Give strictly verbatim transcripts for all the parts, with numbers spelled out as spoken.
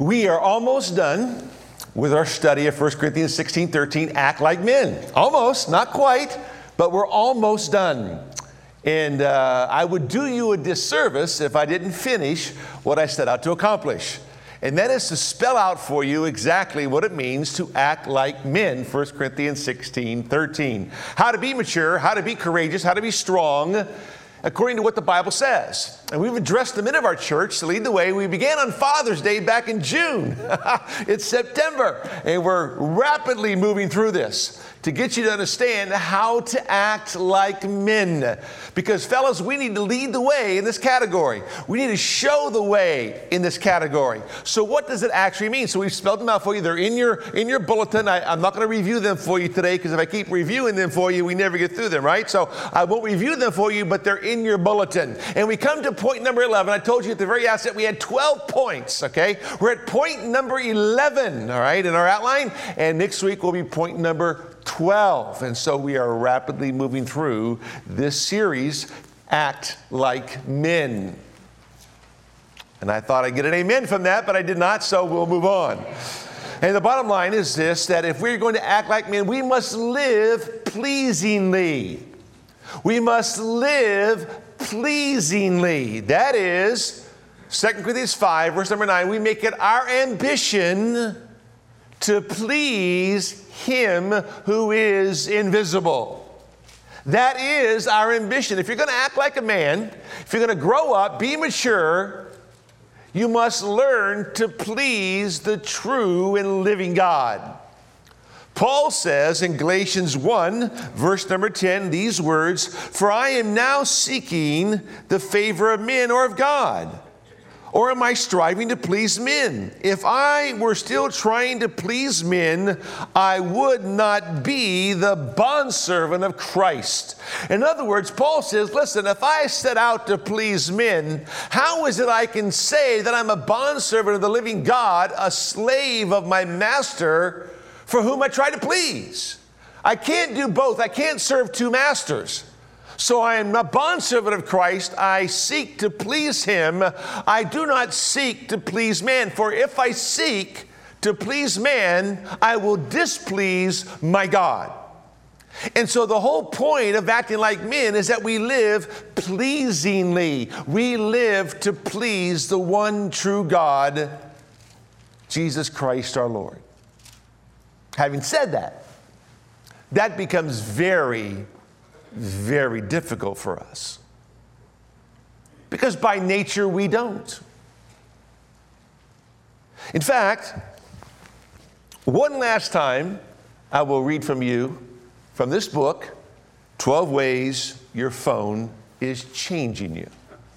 We are almost done with our study of First Corinthians sixteen thirteen, act like men. Almost, not quite, but we're almost done. And uh, I would do you a disservice if I didn't finish what I set out to accomplish. And that is to spell out for you exactly what it means to act like men, First Corinthians sixteen thirteen. How to be mature, how to be courageous, how to be strong, according to what the Bible says. And we've addressed the men of our church to lead the way. We began on Father's Day back in June. It's September, and we're rapidly moving through this to get you to understand how to act like men. Because fellas, we need to lead the way in this category. We need to show the way in this category. So what does it actually mean? So we've spelled them out for you. They're in your, in your bulletin. I, I'm not going to review them for you today, because if I keep reviewing them for you, we never get through them, right? So I won't review them for you, but they're in your bulletin. And we come to point number eleven. I told you at the very outset we had twelve points, okay? We're at point number eleven, all right, in our outline. And next week will be point number twelve. And so we are rapidly moving through this series, Act Like Men. And I thought I'd get an amen from that, but I did not, so we'll move on. And the bottom line is this, that if we're going to act like men, we must live pleasingly. We must live pleasingly. That is, Second Corinthians five, verse number nine, we make it our ambition to please Him who is invisible. That is our ambition. If you're going to act like a man, if you're going to grow up, be mature, you must learn to please the true and living God. Paul says in Galatians one, verse number ten, these words, "For I am now seeking the favor of men or of God. Or am I striving to please men? If I were still trying to please men, I would not be the bondservant of Christ." In other words, Paul says, listen, if I set out to please men, how is it I can say that I'm a bondservant of the living God, a slave of my master, for whom I try to please? I can't do both. I can't serve two masters. So I am a bondservant of Christ. I seek to please Him. I do not seek to please man. For if I seek to please man, I will displease my God. And so the whole point of acting like men is that we live pleasingly. We live to please the one true God, Jesus Christ our Lord. Having said that, that becomes very, very difficult for us. Because by nature we don't. In fact, one last time I will read from you from this book, twelve Ways Your Phone is Changing You.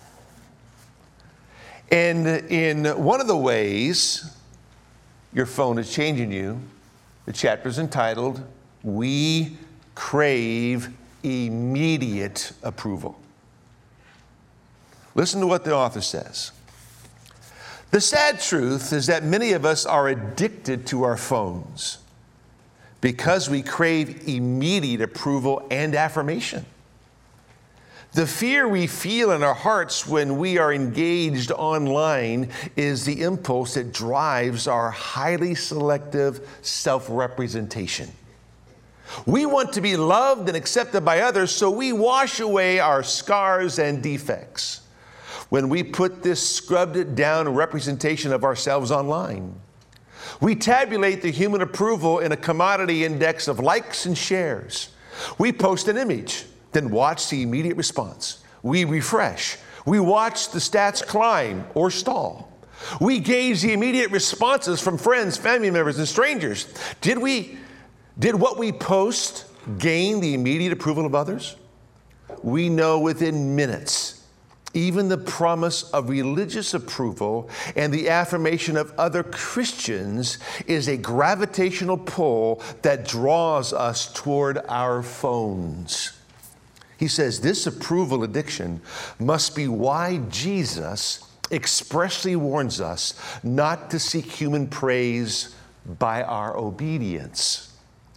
And in one of the ways your phone is changing you, the chapter is entitled, "We Crave Immediate Approval." Listen to what the author says. "The sad truth is that many of us are addicted to our phones because we crave immediate approval and affirmation. The fear we feel in our hearts when we are engaged online is the impulse that drives our highly selective self-representation. We want to be loved and accepted by others, so we wash away our scars and defects when we put this scrubbed down representation of ourselves online. We tabulate the human approval in a commodity index of likes and shares. We post an image, then watch the immediate response. We refresh. We watch the stats climb or stall. We gauge the immediate responses from friends, family members, and strangers. Did we, did what we post gain the immediate approval of others? We know within minutes, even the promise of religious approval and the affirmation of other Christians is a gravitational pull that draws us toward our phones. He says this approval addiction must be why Jesus expressly warns us not to seek human praise by our obedience.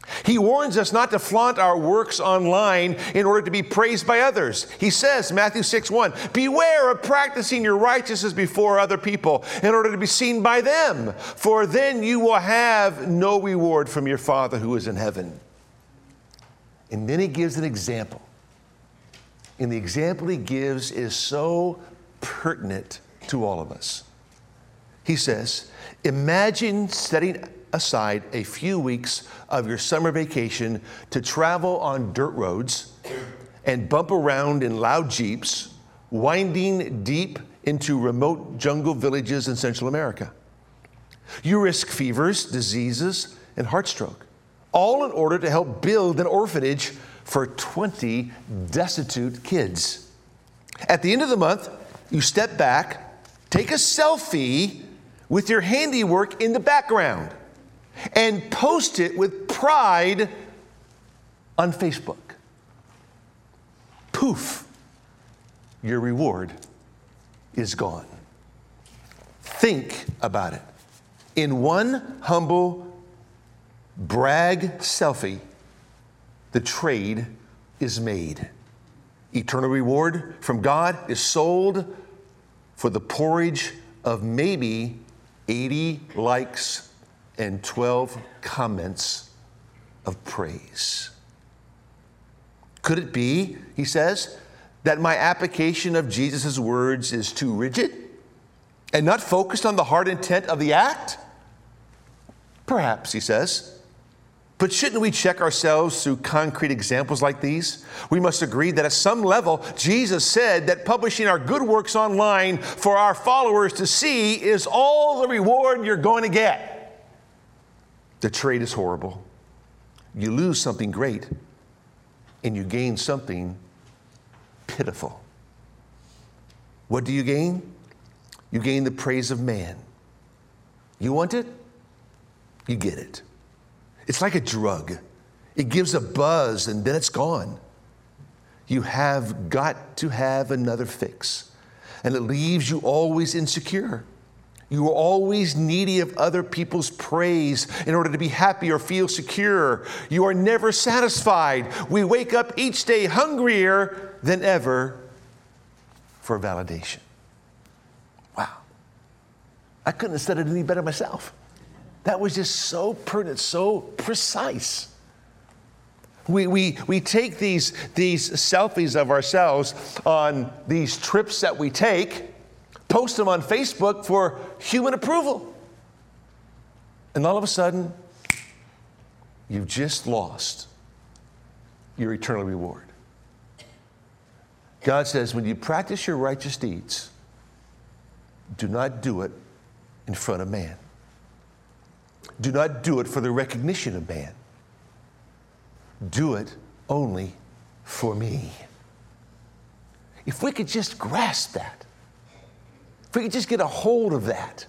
He warns us not to flaunt our works online in order to be praised by others. He says, Matthew six one, beware of practicing your righteousness before other people in order to be seen by them, for then you will have no reward from your Father who is in heaven. And then he gives an example. And the example he gives is so pertinent to all of us. He says, imagine setting aside a few weeks of your summer vacation to travel on dirt roads and bump around in loud Jeeps, winding deep into remote jungle villages in Central America. You risk fevers, diseases, and heart stroke, all in order to help build an orphanage for twenty destitute kids. At the end of the month, you step back, take a selfie with your handiwork in the background, and post it with pride on Facebook. Poof, your reward is gone. Think about it. In one humble brag selfie, the trade is made. Eternal reward from God is sold for the porridge of maybe eighty likes and twelve comments of praise. Could it be, he says, that my application of Jesus' words is too rigid and not focused on the heart intent of the act? Perhaps, he says. But shouldn't we check ourselves through concrete examples like these? We must agree that at some level, Jesus said that publishing our good works online for our followers to see is all the reward you're going to get. The trade is horrible. You lose something great, and you gain something pitiful. What do you gain? You gain the praise of man. You want it? You get it. It's like a drug. It gives a buzz, and then it's gone. You have got to have another fix, and it leaves you always insecure. You are always needy of other people's praise in order to be happy or feel secure. You are never satisfied. We wake up each day hungrier than ever for validation. Wow. I couldn't have said it any better myself. That was just so pertinent, so precise. We, we, we take these, these selfies of ourselves on these trips that we take, post them on Facebook for human approval. And all of a sudden, you've just lost your eternal reward. God says, when you practice your righteous deeds, do not do it in front of man. Do not do it for the recognition of man. Do it only for me. If we could just grasp that, if we could just get a hold of that.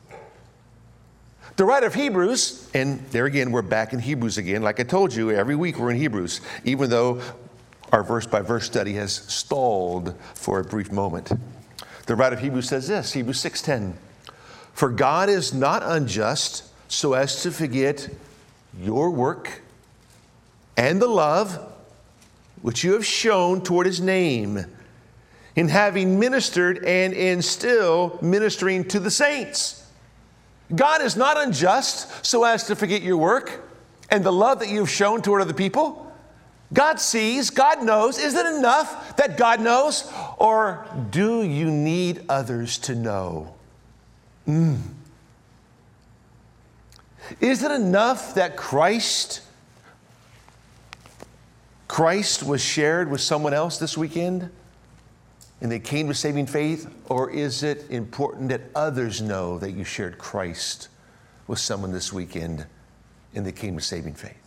The writer of Hebrews, and there again, we're back in Hebrews again. Like I told you, every week we're in Hebrews, even though our verse-by-verse study has stalled for a brief moment. The writer of Hebrews says this, Hebrews six ten, for God is not unjust so as to forget your work and the love which you have shown toward his name, in having ministered and in still ministering to the saints. God is not unjust so as to forget your work and the love that you've shown toward other people. God sees, God knows. Is it enough that God knows? Or do you need others to know? Mm. Is it enough that Christ, Christ was shared with someone else this weekend and they came to saving faith? Or is it important that others know that you shared Christ with someone this weekend and they came to saving faith?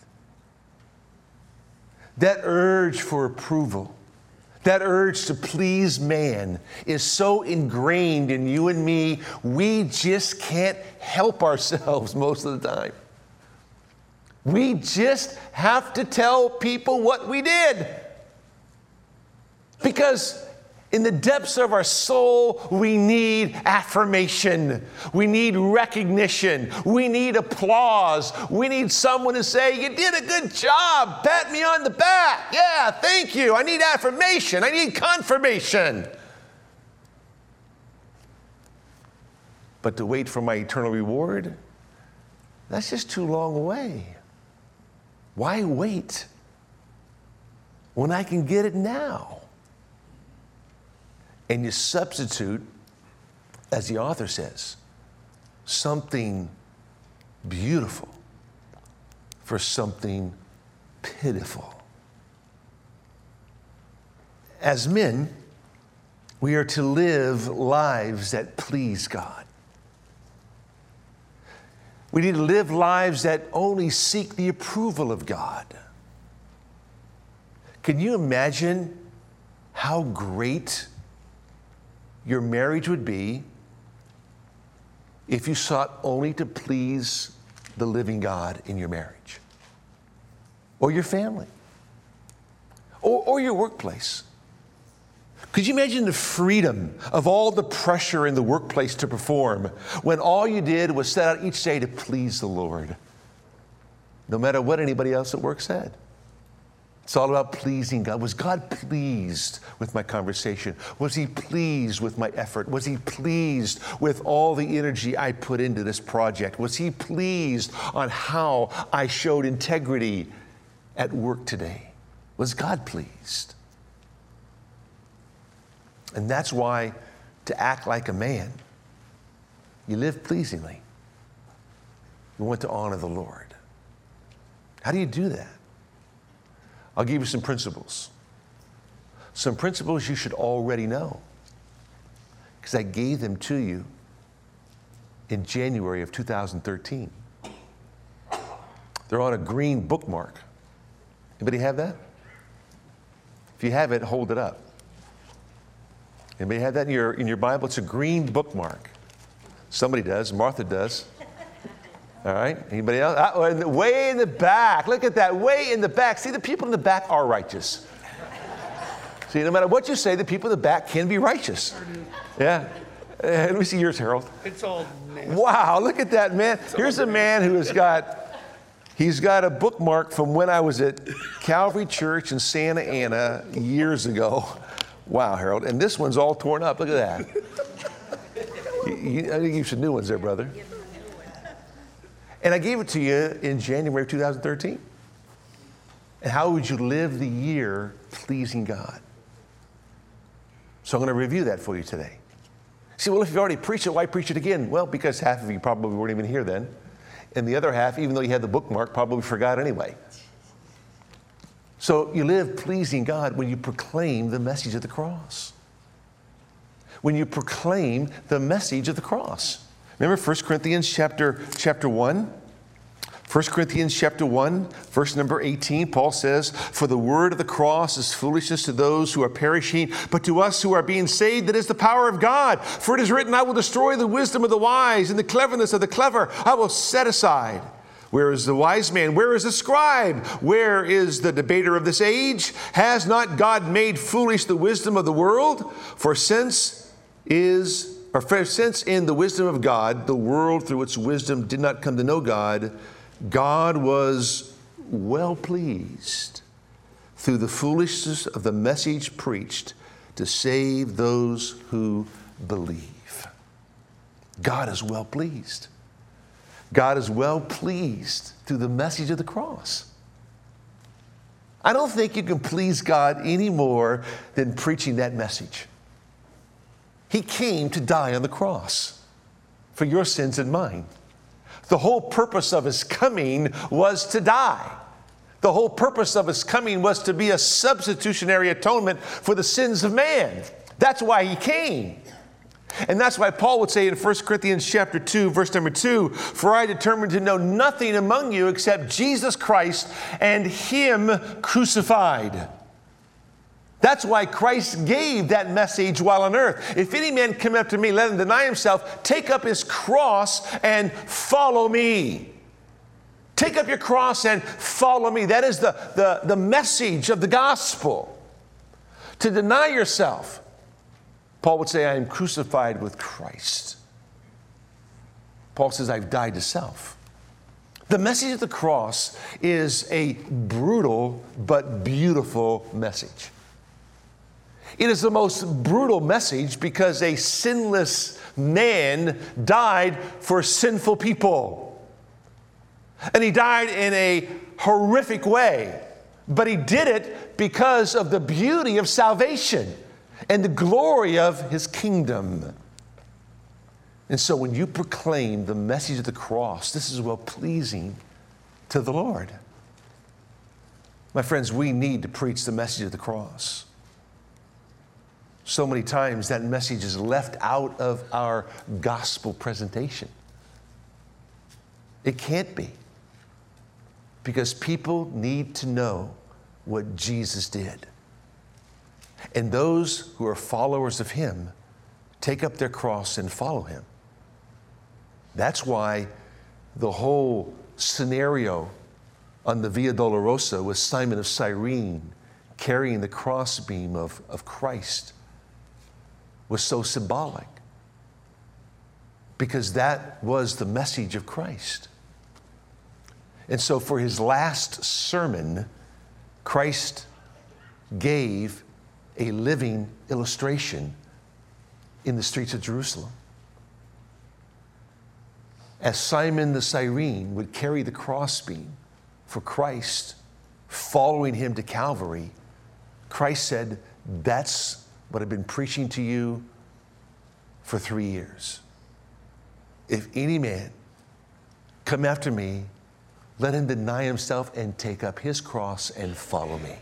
That urge for approval, that urge to please man is so ingrained in you and me, we just can't help ourselves most of the time. We just have to tell people what we did. Because In the depths of our soul, we need affirmation. We need recognition. We need applause. We need someone to say, you did a good job. Pat me on the back. Yeah, thank you. I need affirmation. I need confirmation. But to wait for my eternal reward, that's just too long away. Why wait when I can get it now? And you substitute, as the author says, something beautiful for something pitiful. As men, we are to live lives that please God. We need to live lives that only seek the approval of God. Can you imagine how great your marriage would be if you sought only to please the living God in your marriage, or your family, or, or your workplace? Could you imagine the freedom of all the pressure in the workplace to perform when all you did was set out each day to please the Lord, no matter what anybody else at work said? It's all about pleasing God. Was God pleased with my conversation? Was He pleased with my effort? Was He pleased with all the energy I put into this project? Was He pleased on how I showed integrity at work today? Was God pleased? And that's why, to act like a man, you live pleasingly. You want to honor the Lord. How do you do that? I'll give you some principles. Some principles you should already know, because I gave them to you in January of two thousand thirteen. They're on a green bookmark. Anybody have that? If you have it, hold it up. Anybody have that in your, in your Bible? It's a green bookmark. Somebody does. Martha does. All right. Anybody else? Ah, in the, way in the back. Look at that. Way in the back. See, the people in the back are righteous. See, no matter what you say, the people in the back can be righteous. Yeah. Uh, let me see yours, Harold. It's all nasty. Wow. Look at that, man. Here's a man who has got, he's got a bookmark from when I was at Calvary Church in Santa Ana years ago. Wow, Harold. And this one's all torn up. Look at that. you, you, I think you should new ones there, brother. And I gave it to you in January of two thousand thirteen. And how would you live the year pleasing God? So I'm going to review that for you today. See, well, if you've already preached it, why preach it again? Well, because half of you probably weren't even here then. And the other half, even though you had the bookmark, probably forgot anyway. So you live pleasing God when you proclaim the message of the cross. When you proclaim the message of the cross. Remember First Corinthians chapter, chapter one? First Corinthians chapter one, verse number eighteen, Paul says, "For the word of the cross is foolishness to those who are perishing, but to us who are being saved, it is the power of God. For it is written, I will destroy the wisdom of the wise, and the cleverness of the clever I will set aside. Where is the wise man? Where is the scribe? Where is the debater of this age? Has not God made foolish the wisdom of the world? For since is or for since in the wisdom of God, the world through its wisdom did not come to know God, God was well pleased through the foolishness of the message preached to save those who believe." God is well pleased. God is well pleased through the message of the cross. I don't think you can please God any more than preaching that message. He came to die on the cross for your sins and mine. The whole purpose of His coming was to die. The whole purpose of His coming was to be a substitutionary atonement for the sins of man. That's why He came. And that's why Paul would say in First Corinthians chapter two, verse number two, "For I determined to know nothing among you except Jesus Christ and Him crucified." That's why Christ gave that message while on earth. "If any man come up to me, let him deny himself, take up his cross and follow me." Take up your cross and follow me. That is the, the, the message of the gospel. To deny yourself. Paul would say, I am crucified with Christ. Paul says, I've died to self. The message of the cross is a brutal but beautiful message. It is the most brutal message because a sinless man died for sinful people. And he died in a horrific way, but he did it because of the beauty of salvation and the glory of his kingdom. And so when you proclaim the message of the cross, this is well pleasing to the Lord. My friends, we need to preach the message of the cross. So many times that message is left out of our gospel presentation. It can't be, because people need to know what Jesus did. And those who are followers of him take up their cross and follow him. That's why the whole scenario on the Via Dolorosa with Simon of Cyrene carrying the crossbeam of, of Christ was so symbolic, because that was the message of Christ. And so for his last sermon, Christ gave a living illustration in the streets of Jerusalem. As Simon the Cyrene would carry the crossbeam for Christ, following him to Calvary, Christ said, that's what I've been preaching to you for three years. If any man come after me, let him deny himself and take up his cross and follow me.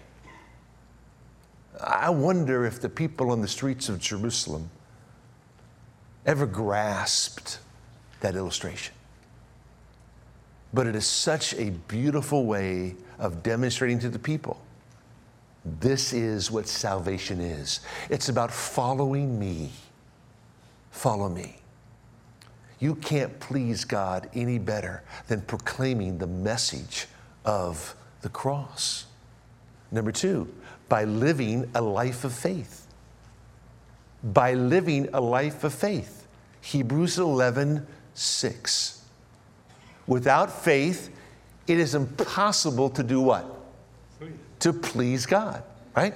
I wonder if the people on the streets of Jerusalem ever grasped that illustration. But it is such a beautiful way of demonstrating to the people, this is what salvation is. It's about following me. Follow me. You can't please God any better than proclaiming the message of the cross. Number two, by living a life of faith. By living a life of faith. Hebrews eleven six. Without faith, it is impossible to do what? To please God, right?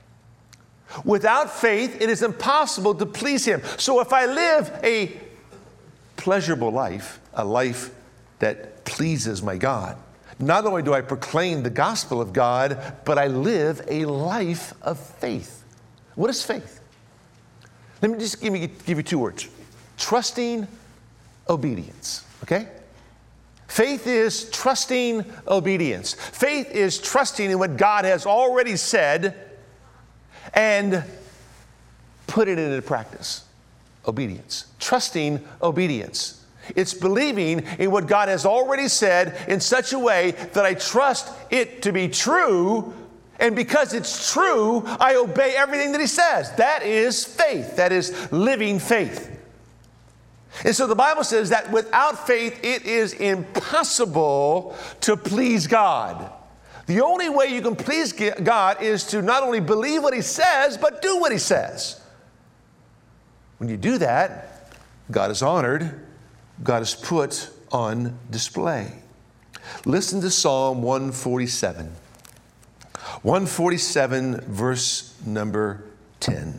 Without faith, it is impossible to please him. So if I live a pleasurable life, a life that pleases my God, not only do I proclaim the gospel of God, but I live a life of faith. What is faith? Let me just give, me, give you two words. Trusting obedience, okay? Faith is trusting obedience. Faith is trusting in what God has already said and put it into practice. Obedience. Trusting obedience. It's believing in what God has already said in such a way that I trust it to be true, and because it's true, I obey everything that he says. That is faith. That is living faith. And so the Bible says that without faith, it is impossible to please God. The only way you can please God is to not only believe what he says, but do what he says. When you do that, God is honored. God is put on display. Listen to Psalm one forty-seven. one forty-seven, verse number ten.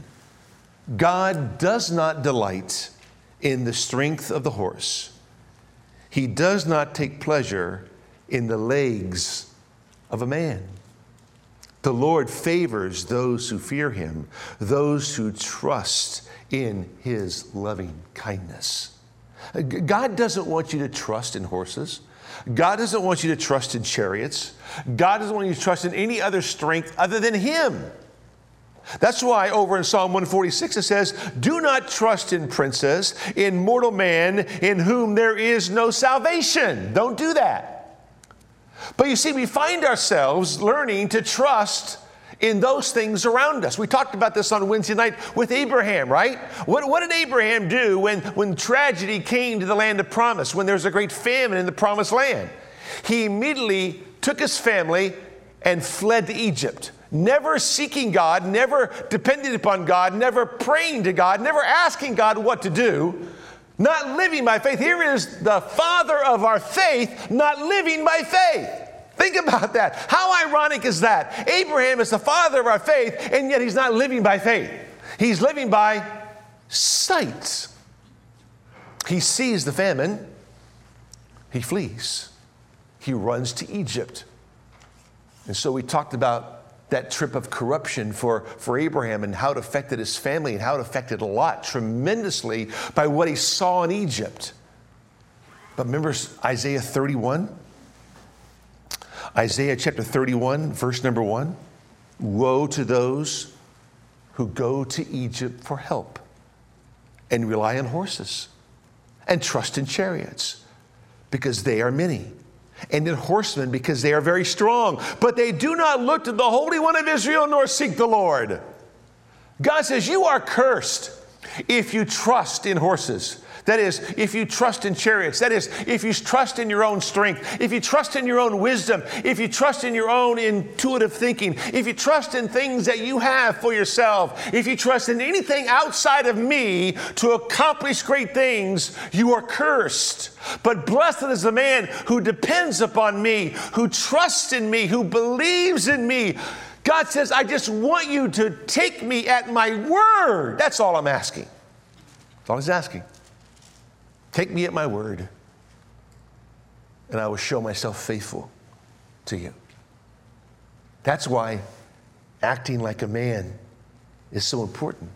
God does not delight in the strength of the horse. He does not take pleasure in the legs of a man. The Lord favors those who fear him, those who trust in his loving kindness. God doesn't want you to trust in horses. God doesn't want you to trust in chariots. God doesn't want you to trust in any other strength other than him. That's why over in Psalm one forty-six it says, do not trust in princes, in mortal man in whom there is no salvation. Don't do that. But you see, we find ourselves learning to trust in those things around us. We talked about this on Wednesday night with Abraham, right? What, what did Abraham do when, when tragedy came to the land of promise, when there was a great famine in the promised land? He immediately took his family and fled to Egypt. never seeking God, never depending upon God, never praying to God, never asking God what to do, not living by faith. Here is the father of our faith, not living by faith. Think about that. How ironic is that? Abraham is the father of our faith, and yet he's not living by faith. He's living by sight. He sees the famine. He flees. He runs to Egypt. And so we talked about that trip of corruption for, for Abraham and how it affected his family and how it affected Lot tremendously by what he saw in Egypt. But remember Isaiah thirty-one? Isaiah chapter thirty-one, verse number one. Woe to those who go to Egypt for help and rely on horses and trust in chariots because they are many, and in horsemen because they are very strong. But they do not look to the Holy One of Israel nor seek the Lord. God says, you are cursed if you trust in horses. That is, if you trust in chariots. That is, if you trust in your own strength. If you trust in your own wisdom. If you trust in your own intuitive thinking. If you trust in things that you have for yourself. If you trust in anything outside of me to accomplish great things, you are cursed. But blessed is the man who depends upon me, who trusts in me, who believes in me. God says, I just want you to take me at my word. That's all I'm asking. That's all he's asking. Take me at my word, and I will show myself faithful to you. That's why acting like a man is so important.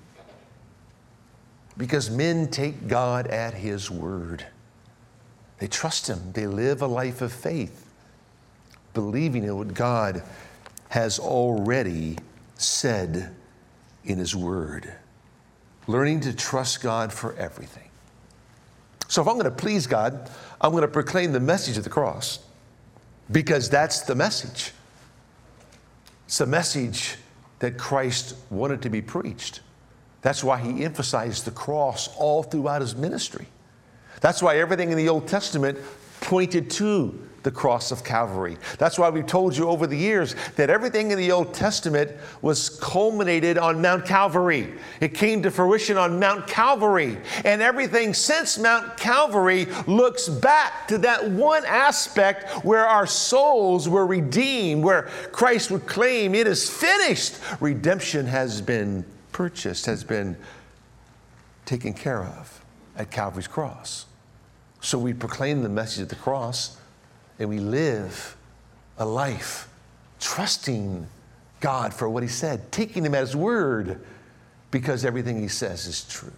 Because men take God at his word. They trust him. They live a life of faith, believing in what God has already said in his word. Learning to trust God for everything. So if I'm going to please God, I'm going to proclaim the message of the cross, because that's the message. It's the message that Christ wanted to be preached. That's why he emphasized the cross all throughout his ministry. That's why everything in the Old Testament pointed to the cross of Calvary. That's why we've told you over the years that everything in the Old Testament was culminated on Mount Calvary. It came to fruition on Mount Calvary. And everything since Mount Calvary looks back to that one aspect where our souls were redeemed, where Christ would claim, it is finished. Redemption has been purchased, has been taken care of at Calvary's cross. So we proclaim the message of the cross, and we live a life trusting God for what he said, taking him at his word, because everything he says is true.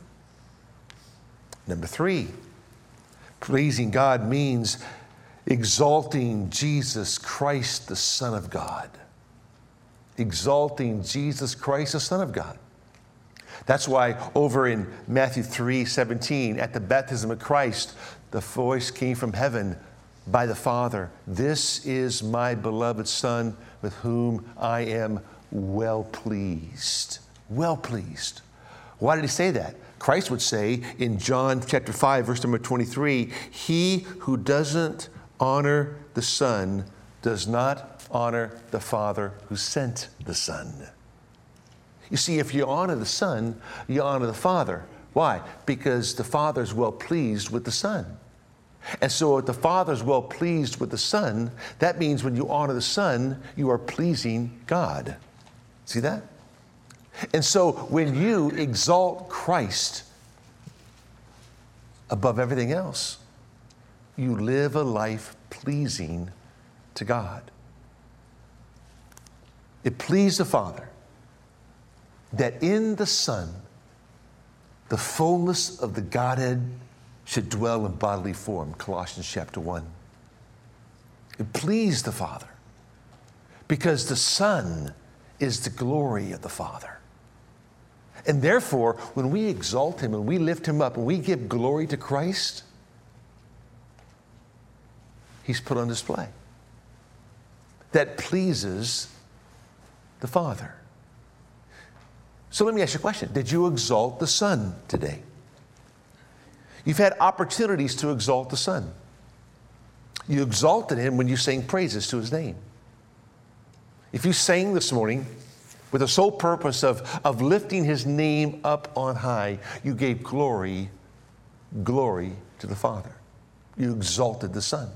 Number three, pleasing God means exalting Jesus Christ, the Son of God. Exalting Jesus Christ, the Son of God. That's why over in Matthew three seventeen, at the baptism of Christ, the voice came from heaven by the Father. This is my beloved Son, with whom I am well pleased. Well pleased. Why did he say that? Christ would say in John chapter five, verse number twenty-three, he who doesn't honor the Son does not honor the Father who sent the Son. You see, if you honor the Son, you honor the Father. Why? Because the Father is well pleased with the Son. And so if the Father is well pleased with the Son, that means when you honor the Son, you are pleasing God. See that? And so when you exalt Christ above everything else, you live a life pleasing to God. It pleased the Father that in the Son, the fullness of the Godhead should dwell in bodily form, Colossians chapter one. It pleased the Father because the Son is the glory of the Father. And therefore, when we exalt him and we lift him up and we give glory to Christ, he's put on display. That pleases the Father. So let me ask you a question. Did you exalt the Son today? You've had opportunities to exalt the Son. You exalted him when you sang praises to his name. If you sang this morning, with the sole purpose of, of lifting his name up on high. You gave glory, glory to the Father. You exalted the Son.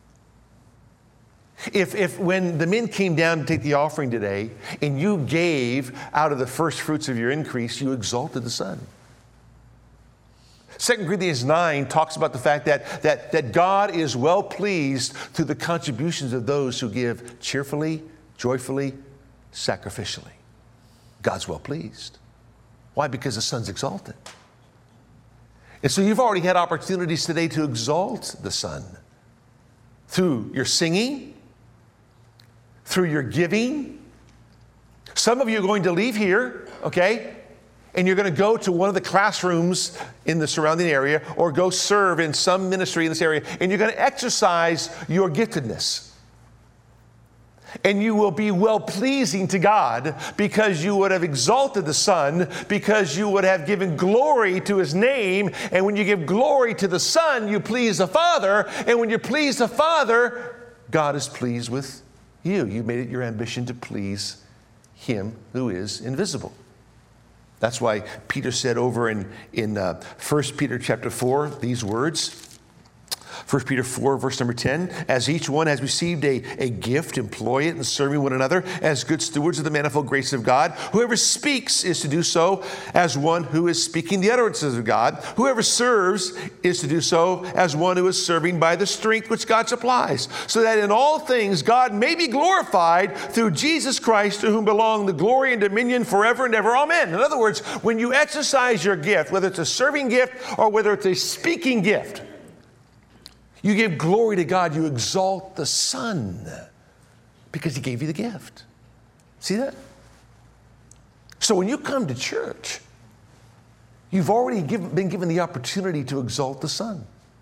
If, if when the men came down to take the offering today and you gave out of the first fruits of your increase, you exalted the Son. Second Corinthians nine talks about the fact that, that, that God is well pleased through the contributions of those who give cheerfully, joyfully, sacrificially. God's well pleased. Why? Because the Son's exalted. And so you've already had opportunities today to exalt the Son through your singing, through your giving. Some of you are going to leave here, okay, and you're going to go to one of the classrooms in the surrounding area or go serve in some ministry in this area, and you're going to exercise your giftedness. And you will be well-pleasing to God because you would have exalted the Son, because you would have given glory to his name. And when you give glory to the Son, you please the Father. And when you please the Father, God is pleased with you. You made it your ambition to please him who is invisible. That's why Peter said over in, in uh, First Peter chapter four, these words. First Peter four, verse number ten, as each one has received a, a gift, employ it in serving one another as good stewards of the manifold grace of God. Whoever speaks is to do so as one who is speaking the utterances of God. Whoever serves is to do so as one who is serving by the strength which God supplies, so that in all things God may be glorified through Jesus Christ, to whom belong the glory and dominion forever and ever. Amen. In other words, when you exercise your gift, whether it's a serving gift or whether it's a speaking gift, you give glory to God. You exalt the Son because he gave you the gift. See that? So when you come to church, you've already give, been given the opportunity to exalt the Son.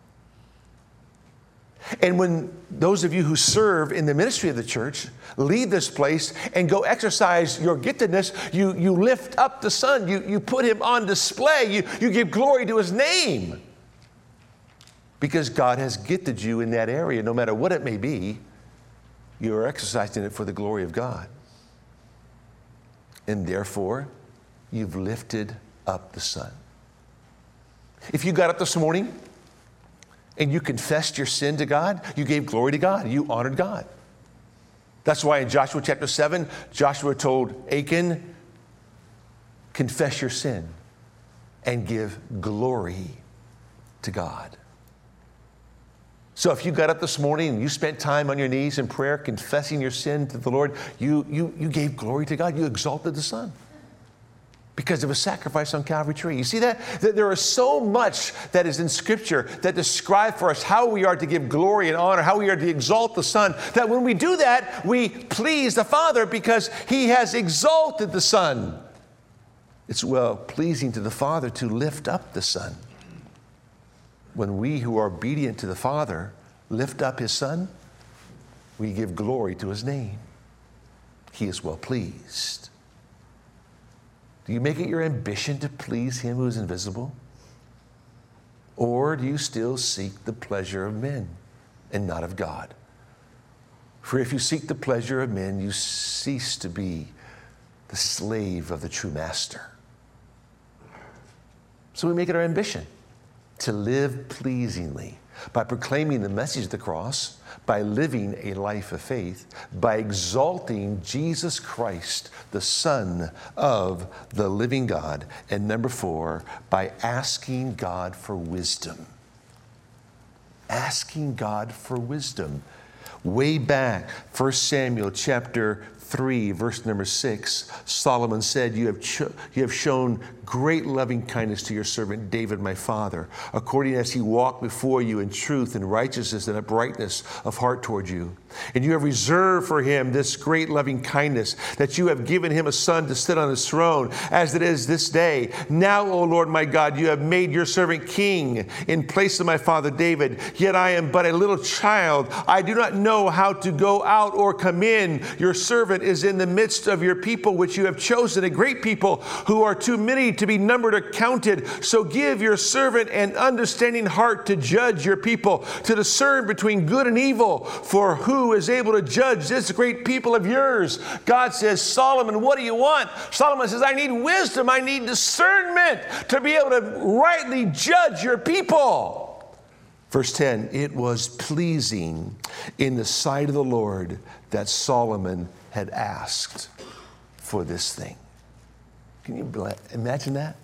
And when those of you who serve in the ministry of the church leave this place and go exercise your giftedness, you, you lift up the Son. You, you put him on display. You, you give glory to his name. Because God has gifted you in that area, no matter what it may be, you are exercising it for the glory of God. And therefore, you've lifted up the Son. If you got up this morning and you confessed your sin to God, you gave glory to God, you honored God. That's why in Joshua chapter seven, Joshua told Achan, confess your sin and give glory to God. So if you got up this morning and you spent time on your knees in prayer, confessing your sin to the Lord, you, you, you gave glory to God. You exalted the Son because of a sacrifice on Calvary tree. You see that? That there is so much that is in Scripture that describe for us how we are to give glory and honor, how we are to exalt the Son, that when we do that, we please the Father because he has exalted the Son. It's well pleasing to the Father to lift up the Son. When we who are obedient to the Father lift up his Son, we give glory to his name. He is well pleased. Do you make it your ambition to please him who is invisible? Or do you still seek the pleasure of men and not of God? For if you seek the pleasure of men, you cease to be the slave of the true master. So we make it our ambition to live pleasingly by proclaiming the message of the cross, by living a life of faith, by exalting Jesus Christ, the Son of the living God. And number four, by asking God for wisdom. Asking God for wisdom. Way back, First Samuel chapter three, verse number six, Solomon said, you have, cho- you have shown great loving kindness to your servant David, my father, according as he walked before you in truth and righteousness and uprightness of heart toward you. And you have reserved for him this great loving kindness, that you have given him a son to sit on his throne, as it is this day. Now, O Lord my God, you have made your servant king in place of my father David. Yet I am but a little child. I do not know how to go out or come in. Your servant servant is in the midst of your people, which you have chosen, a great people who are too many to be numbered or counted. So give your servant an understanding heart to judge your people, to discern between good and evil. For who is able to judge this great people of yours? God says, Solomon, what do you want? Solomon says, I need wisdom. I need discernment to be able to rightly judge your people. Verse ten, it was pleasing in the sight of the Lord that Solomon had asked for this thing. Can you imagine that?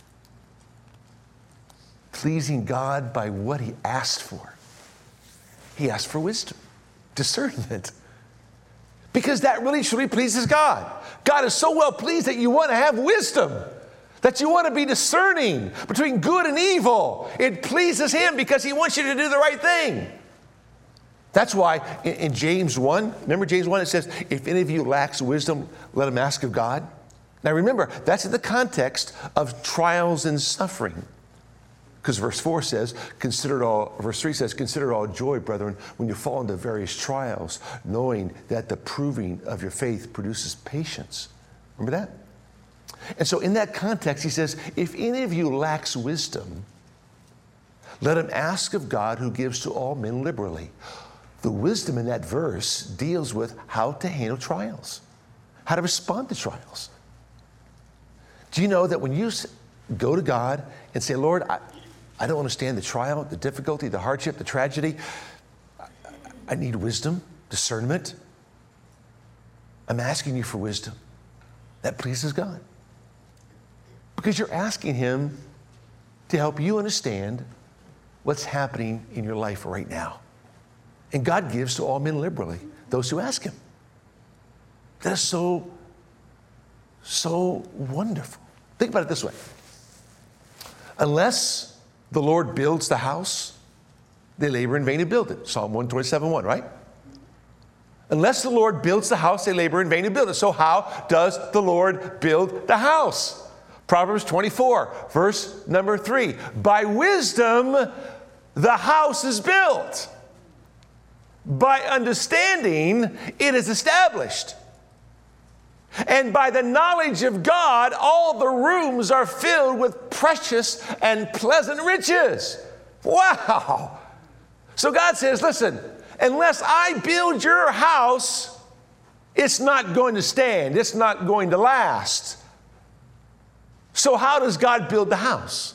Pleasing God by what he asked for. He asked for wisdom, discernment. Because that really truly pleases God. God is so well pleased that you want to have wisdom, that you want to be discerning between good and evil. It pleases him because he wants you to do the right thing. That's why in, in James one, remember James one, it says, if any of you lacks wisdom, let him ask of God. Now remember, that's in the context of trials and suffering. Because verse four says, consider it all, verse three says, consider it all joy, brethren, when you fall into various trials, knowing that the proving of your faith produces patience. Remember that? And so in that context, he says, if any of you lacks wisdom, let him ask of God who gives to all men liberally. The wisdom in that verse deals with how to handle trials, how to respond to trials. Do you know that when you go to God and say, Lord, I, I don't understand the trial, the difficulty, the hardship, the tragedy. I, I need wisdom, discernment. I'm asking you for wisdom. That pleases God. Because you're asking him to help you understand what's happening in your life right now. And God gives to all men liberally, those who ask him. That is so, so wonderful. Think about it this way. Unless the Lord builds the house, they labor in vain who build it. Psalm one twenty-seven one, right? Unless the Lord builds the house, they labor in vain who build it. So how does the Lord build the house? Proverbs twenty-four, verse number three. By wisdom, the house is built. By understanding, it is established. And by the knowledge of God, all the rooms are filled with precious and pleasant riches. Wow. So God says, listen, unless I build your house, it's not going to stand. It's not going to last. So how does God build the house?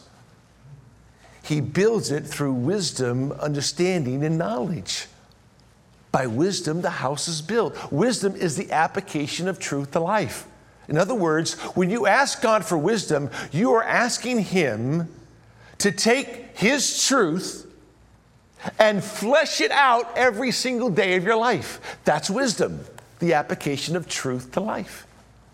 He builds it through wisdom, understanding, and knowledge. By wisdom, the house is built. Wisdom is the application of truth to life. In other words, when you ask God for wisdom, you are asking him to take his truth and flesh it out every single day of your life. That's wisdom, the application of truth to life.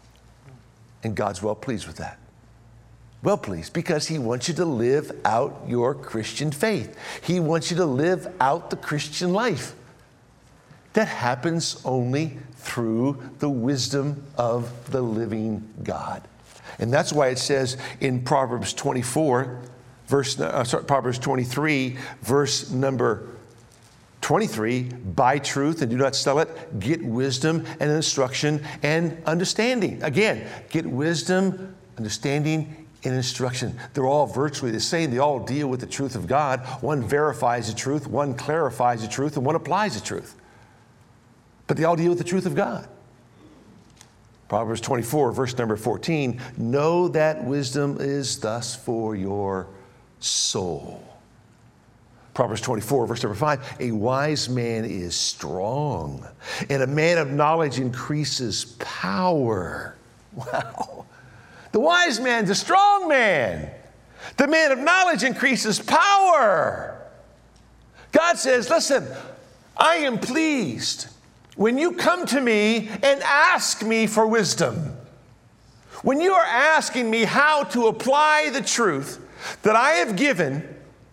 And God's well pleased with that. Well pleased, because he wants you to live out your Christian faith. He wants you to live out the Christian life. That happens only through the wisdom of the living God. And that's why it says in Proverbs twenty-four, verse, uh, sorry, Proverbs twenty-three, verse number twenty-three, buy truth and do not sell it. Get wisdom and instruction and understanding. Again, get wisdom, understanding, and instruction. They're all virtually the same. They all deal with the truth of God. One verifies the truth, one clarifies the truth, and one applies the truth. But they all deal with the truth of God. Proverbs twenty-four, verse number fourteen, know that wisdom is thus for your soul. Proverbs twenty-four, verse number five, a wise man is strong, and a man of knowledge increases power. Wow. The wise man's a strong man. The man of knowledge increases power. God says, listen, I am pleased when you come to me and ask me for wisdom. When you are asking me how to apply the truth that I have given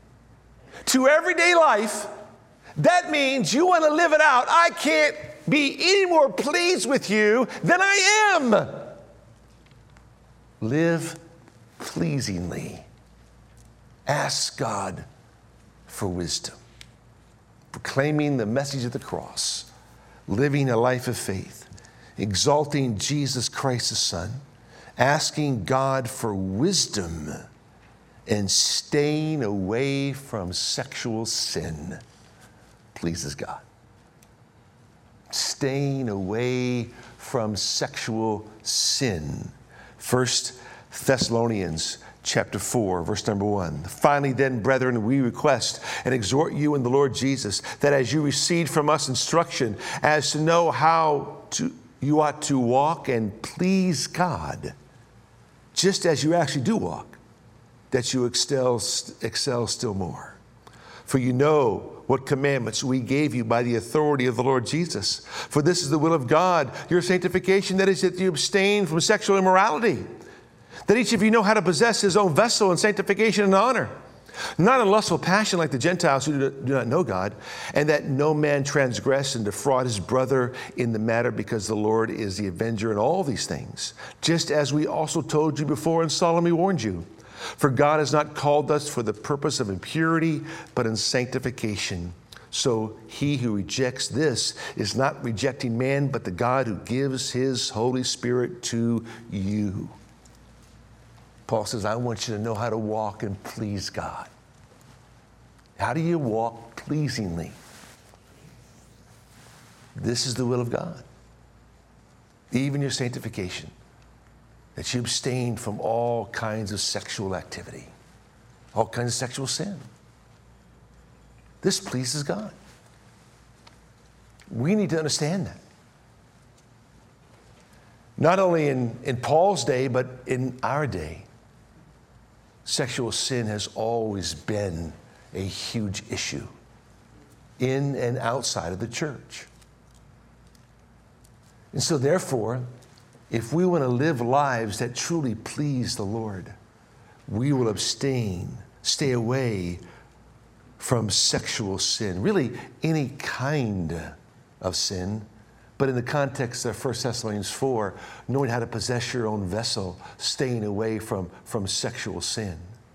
to everyday life, that means you want to live it out. I can't be any more pleased with you than I am. Live pleasingly. Ask God for wisdom. Proclaiming the message of the cross. Living a life of faith. exalting Jesus Christ the Son, asking God for wisdom, and staying away from sexual sin pleases God. Staying away from sexual sin. First Thessalonians chapter four, verse number one. Finally then, brethren, we request and exhort you in the Lord Jesus, that as you received from us instruction as to know how to, you ought to walk and please God, just as you actually do walk, that you excel, excel still more. For you know what commandments we gave you by the authority of the Lord Jesus. For this is the will of God, your sanctification, that is, that you abstain from sexual immorality, that each of you know how to possess his own vessel in sanctification and honor, not in lustful passion like the Gentiles who do not know God, and that no man transgress and defraud his brother in the matter, because the Lord is the avenger in all these things, just as we also told you before and solemnly warned you. For God has not called us for the purpose of impurity, but in sanctification. So he who rejects this is not rejecting man, but the God who gives his Holy Spirit to you. Paul says, I want you to know how to walk and please God. How do you walk pleasingly? This is the will of God. Even your sanctification. That you abstain from all kinds of sexual activity, all kinds of sexual sin. This pleases God. We need to understand that. Not only in, in Paul's day, but in our day, sexual sin has always been a huge issue in and outside of the church. And so therefore, if we want to live lives that truly please the Lord, we will abstain, stay away from sexual sin, really any kind of sin. But in the context of First Thessalonians four, knowing how to possess your own vessel, staying away from, from sexual sin.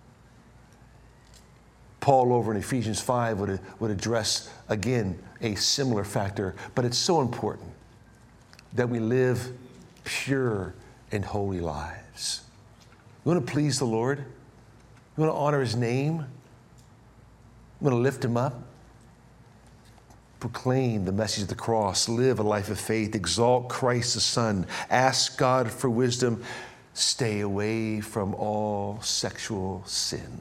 Paul over in Ephesians five would, would address, again, a similar factor, but it's so important that we live pure and holy lives. You want to please the Lord? You want to honor his name? You want to lift him up? Proclaim the message of the cross, live a life of faith, exalt Christ the Son, ask God for wisdom, stay away from all sexual sin.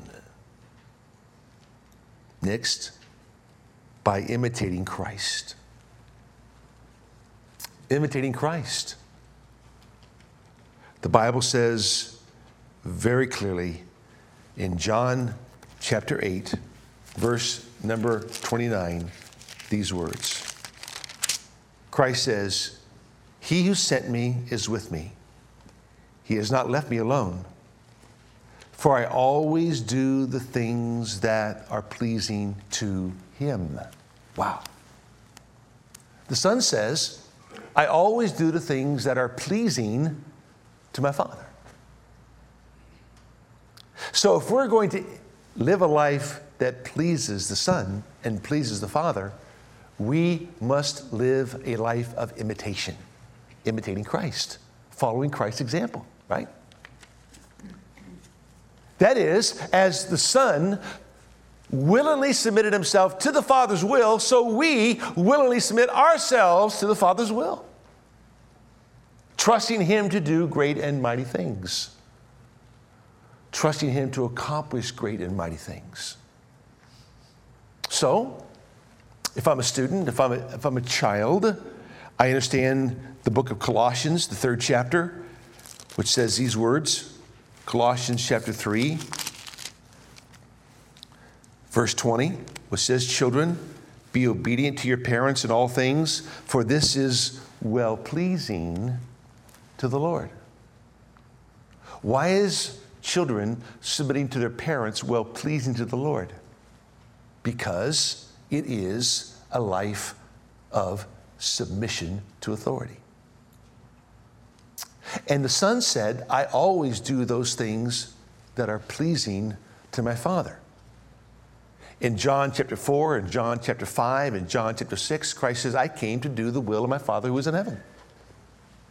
Next, by imitating Christ. Imitating Christ. The Bible says very clearly in John chapter eight, verse number twenty-nine, these words. Christ says, he who sent me is with me. He has not left me alone, for I always do the things that are pleasing to him. Wow. The Son says, I always do the things that are pleasing to my Father. So if we're going to live a life that pleases the Son and pleases the Father, we must live a life of imitation, imitating Christ, following Christ's example, right? That is, as the Son willingly submitted himself to the Father's will, so we willingly submit ourselves to the Father's will, trusting him to do great and mighty things, trusting him to accomplish great and mighty things. So, if I'm a student, if I'm a, if I'm a child, I understand the book of Colossians, the third chapter, which says these words, Colossians chapter three, verse twenty, which says, children, be obedient to your parents in all things, for this is well-pleasing to the Lord. Why is children submitting to their parents well-pleasing to the Lord? Because it is a life of submission to authority. And the Son said, I always do those things that are pleasing to my Father. In John chapter four, and John chapter five, and John chapter six, Christ says, I came to do the will of my Father who is in heaven.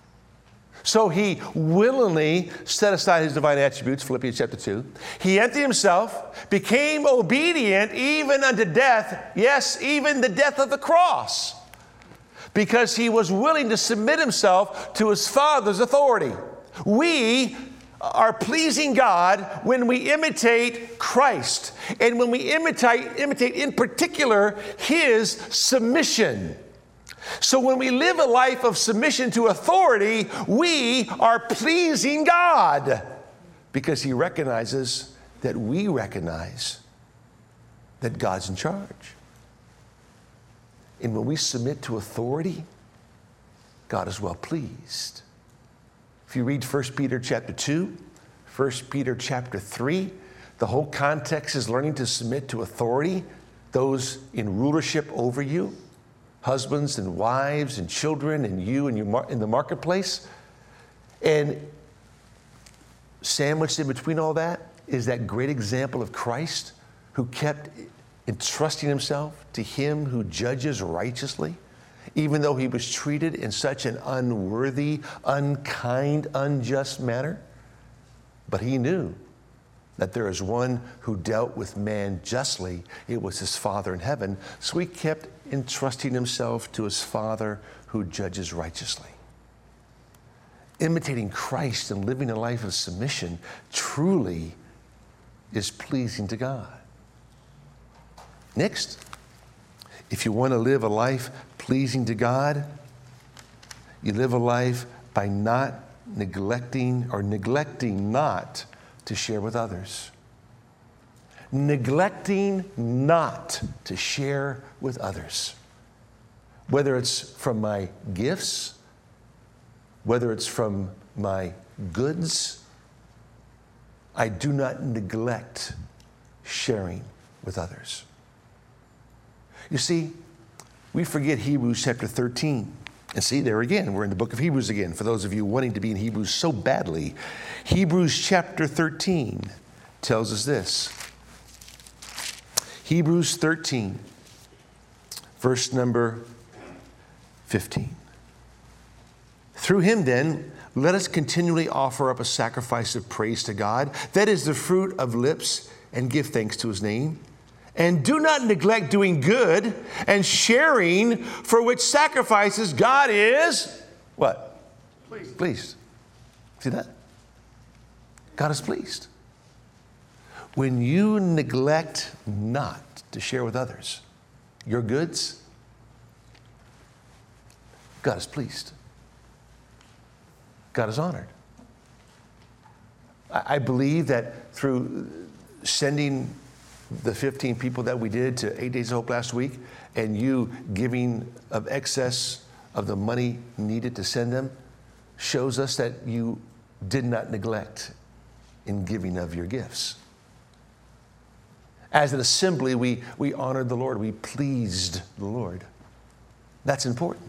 So he willingly set aside his divine attributes, Philippians chapter two. He emptied himself, became obedient even unto death, yes, even the death of the cross, because he was willing to submit himself to his Father's authority. We are pleasing God when we imitate Christ, and when we imitate, imitate in particular his submission. So when we live a life of submission to authority, we are pleasing God because he recognizes that we recognize that God's in charge. And when we submit to authority, God is well pleased. If you read First Peter chapter two, First Peter chapter three, the whole context is learning to submit to authority, those in rulership over you. Husbands and wives and children and you and your in the marketplace. And sandwiched in between all that is that great example of Christ who kept entrusting himself to him who judges righteously, even though he was treated in such an unworthy, unkind, unjust manner. But he knew that there is one who dealt with man justly. It was his Father in heaven. So he kept entrusting himself to his Father who judges righteously. Imitating Christ and living a life of submission truly is pleasing to God. Next, if you want to live a life pleasing to God, you live a life by not neglecting or neglecting not to share with others. Neglecting not to share with others. Whether it's from my gifts, whether it's from my goods, I do not neglect sharing with others. You see, we forget Hebrews chapter thirteen. And see, there again, we're in the book of Hebrews again. For those of you wanting to be in Hebrews so badly, Hebrews chapter thirteen tells us this. Hebrews thirteen, verse number fifteen. Through him then, let us continually offer up a sacrifice of praise to God. That is the fruit of lips, and give thanks to his name. And do not neglect doing good and sharing, for which sacrifices God is, what? Pleased. Pleased. See that? God is pleased. When you neglect not to share with others your goods, God is pleased. God is honored. I believe that through sending the fifteen people that we did to Eight Days of Hope last week, and you giving of excess of the money needed to send them, shows us that you did not neglect in giving of your gifts. As an assembly, we, we honored the Lord. We pleased the Lord. That's important.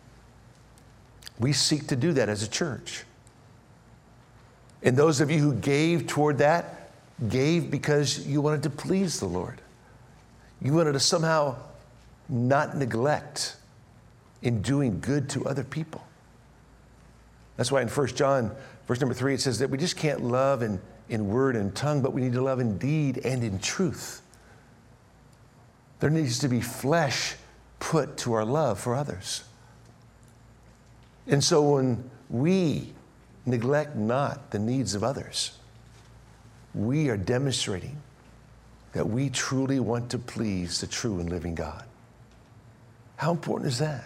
We seek to do that as a church. And those of you who gave toward that, gave because you wanted to please the Lord. You wanted to somehow not neglect in doing good to other people. That's why in First John, verse number three, it says that we just can't love in, in word and tongue, but we need to love in deed and in truth. There needs to be flesh put to our love for others. And so when we neglect not the needs of others, we are demonstrating that we truly want to please the true and living God. How important is that?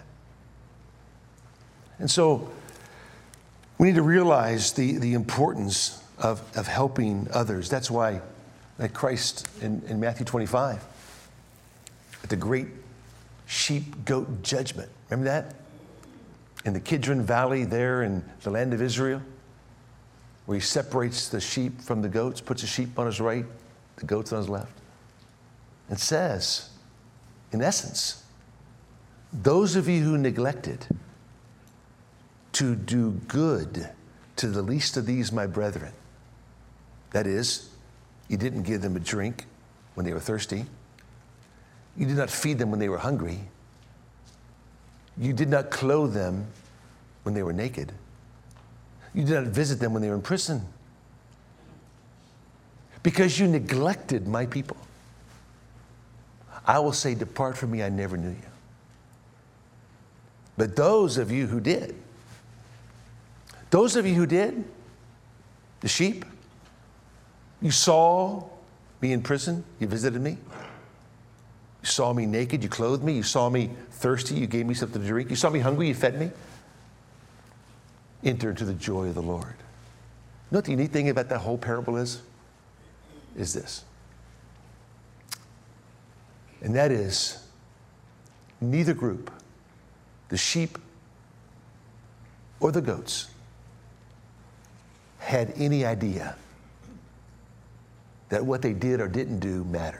And so we need to realize the, the importance of, of helping others. That's why that Christ in, in Matthew twenty-five, at the great sheep-goat judgment, remember that? In the Kidron Valley there in the land of Israel, where he separates the sheep from the goats, puts the sheep on his right, the goats on his left. It says, in essence, those of you who neglected to do good to the least of these, my brethren, that is, you didn't give them a drink when they were thirsty. You did not feed them when they were hungry. You did not clothe them when they were naked. You did not visit them when they were in prison. Because you neglected my people. I will say, depart from me, I never knew you. But those of you who did, those of you who did, the sheep, you saw me in prison, you visited me. You saw me naked, you clothed me. You saw me thirsty, you gave me something to drink. You saw me hungry, you fed me. Enter into the joy of the Lord. You know what the unique thing about that whole parable is? Is this. And that is, neither group, the sheep or the goats, had any idea that what they did or didn't do mattered.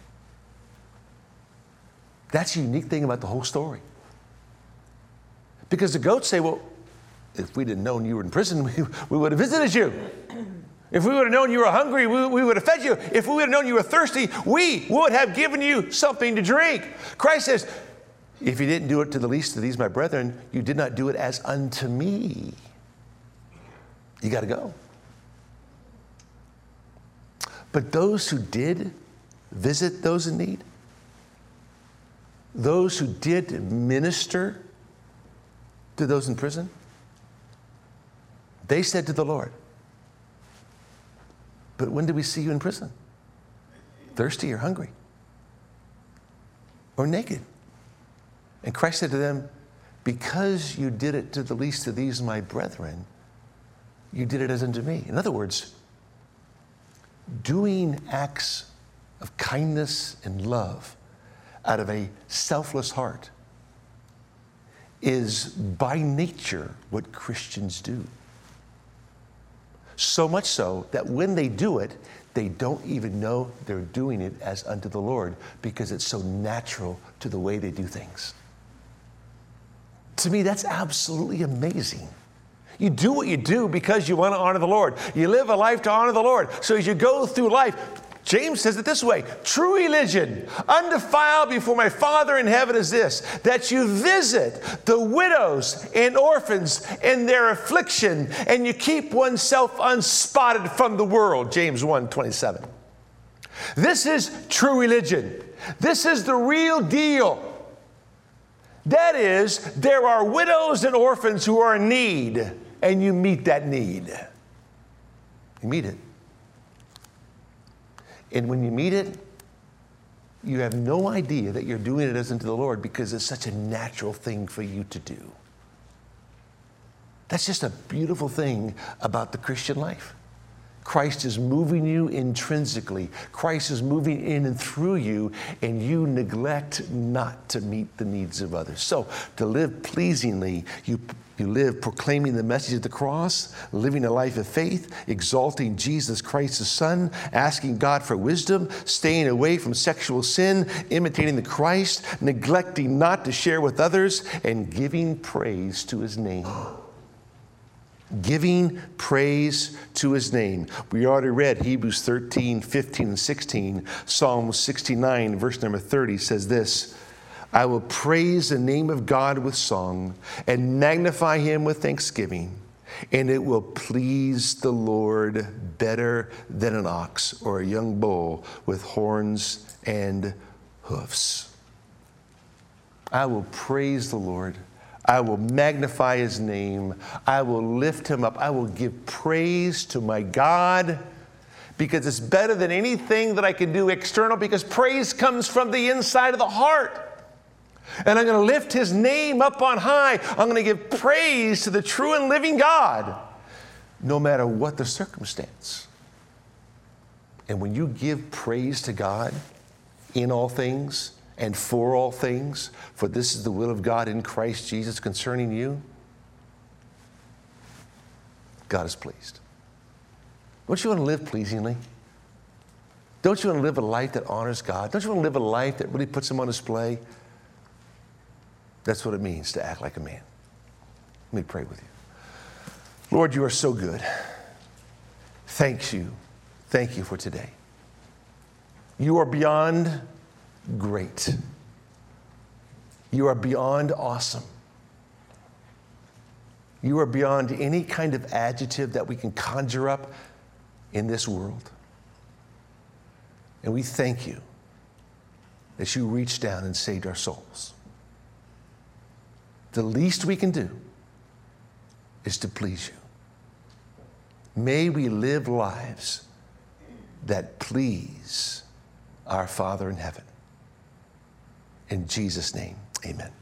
That's the unique thing about the whole story. Because the goats say, well, if we didn't know you were in prison, we, we would have visited you. If we would have known you were hungry, we, we would have fed you. If we would have known you were thirsty, we would have given you something to drink. Christ says, if you didn't do it to the least of these, my brethren, you did not do it as unto me. You got to go. But those who did visit those in need, those who did minister to those in prison, they said to the Lord, but when did we see you in prison? Thirsty or hungry? Or naked? And Christ said to them, because you did it to the least of these, my brethren, you did it as unto me. In other words, doing acts of kindness and love out of a selfless heart is by nature what Christians do. So much so that when they do it, they don't even know they're doing it as unto the Lord because it's so natural to the way they do things. To me, that's absolutely amazing. You do what you do because you want to honor the Lord. You live a life to honor the Lord. So as you go through life, James says it this way, true religion, undefiled before my Father in heaven is this, that you visit the widows and orphans in their affliction, and you keep oneself unspotted from the world, James one twenty-seven. This is true religion. This is the real deal. That is, there are widows and orphans who are in need, and you meet that need. You meet it. And when you meet it, you have no idea that you're doing it as unto the Lord because it's such a natural thing for you to do. That's just a beautiful thing about the Christian life. Christ is moving you intrinsically. Christ is moving in and through you, and you neglect not to meet the needs of others. So to live pleasingly, you You live proclaiming the message of the cross, living a life of faith, exalting Jesus Christ the Son, asking God for wisdom, staying away from sexual sin, imitating the Christ, neglecting not to share with others, and giving praise to his name. Giving praise to his name. We already read Hebrews thirteen, fifteen, and sixteen. Psalm sixty-nine, verse number thirty says this, I will praise the name of God with song and magnify him with thanksgiving, and it will please the Lord better than an ox or a young bull with horns and hoofs. I will praise the Lord. I will magnify his name. I will lift him up. I will give praise to my God because it's better than anything that I can do external, because praise comes from the inside of the heart. And I'm going to lift his name up on high. I'm going to give praise to the true and living God, no matter what the circumstance. And when you give praise to God in all things and for all things, for this is the will of God in Christ Jesus concerning you, God is pleased. Don't you want to live pleasingly? Don't you want to live a life that honors God? Don't you want to live a life that really puts him on display? That's what it means to act like a man. Let me pray with you. Lord, you are so good. Thank you. Thank you for today. You are beyond great. You are beyond awesome. You are beyond any kind of adjective that we can conjure up in this world. And we thank you that you reached down and saved our souls. The least we can do is to please you. May we live lives that please our Father in heaven. In Jesus' name, amen.